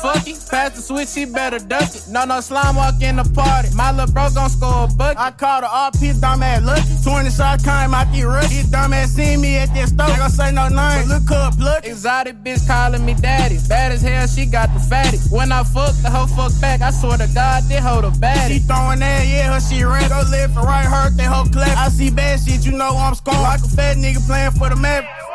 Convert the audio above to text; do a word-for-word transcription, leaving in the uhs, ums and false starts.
fuck it. Pass the switch, she better duck it. No, no slime walk in the party. My little bro gon' score a bucket. I called the R P, dumb ass lucky. twenty shots came out the rush. His dumb ass seen me at that store. Ain't gon' say no name, but look up, look. Exotic bitch calling me daddy. Bad as hell, she got the fatty. When I fuck, the hoe fuck back. I swear to God, they hold a baddie. She throwing that, yeah, her she ran. Go live for right, hurt that hoe clap. I see bad shit, you know I'm scoring. Like a fat nigga playing for the map.